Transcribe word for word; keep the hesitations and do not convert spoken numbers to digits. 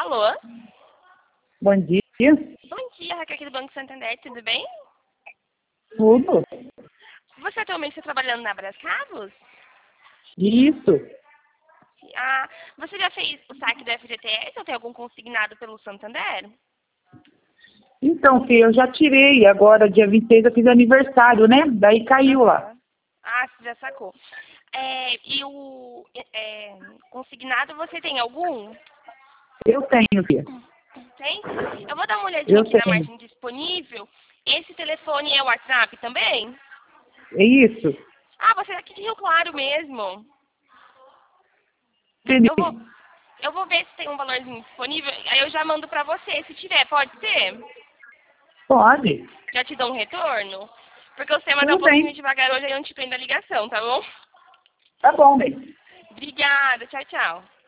Alô? Bom dia. Bom dia, Raquel aqui do Banco Santander, tudo bem? Tudo? Você atualmente está trabalhando na Brascavos? Isso. Ah, você já fez o saque do F G T S ou tem algum consignado pelo Santander? Então, filha, eu já tirei. Agora, dia vinte e seis, eu fiz aniversário, né? Daí caiu lá. Ah, você já sacou. É, e o é, consignado, você tem algum? Eu tenho, filha. Tem? Eu vou dar uma olhadinha Eu aqui na tenho. margem disponível. Esse telefone é o WhatsApp também? É isso? Ah, você é aqui de Rio Claro mesmo. Entendi. Eu vou, eu vou ver se tem um valorzinho disponível, aí eu já mando pra você, se tiver, pode ser? Pode. Já te dou um retorno? Porque o sistema tá um Tudo pouquinho bem. devagar hoje, aí eu não te prendo a ligação, tá bom? Tá bom, bem. Obrigada, tchau, tchau.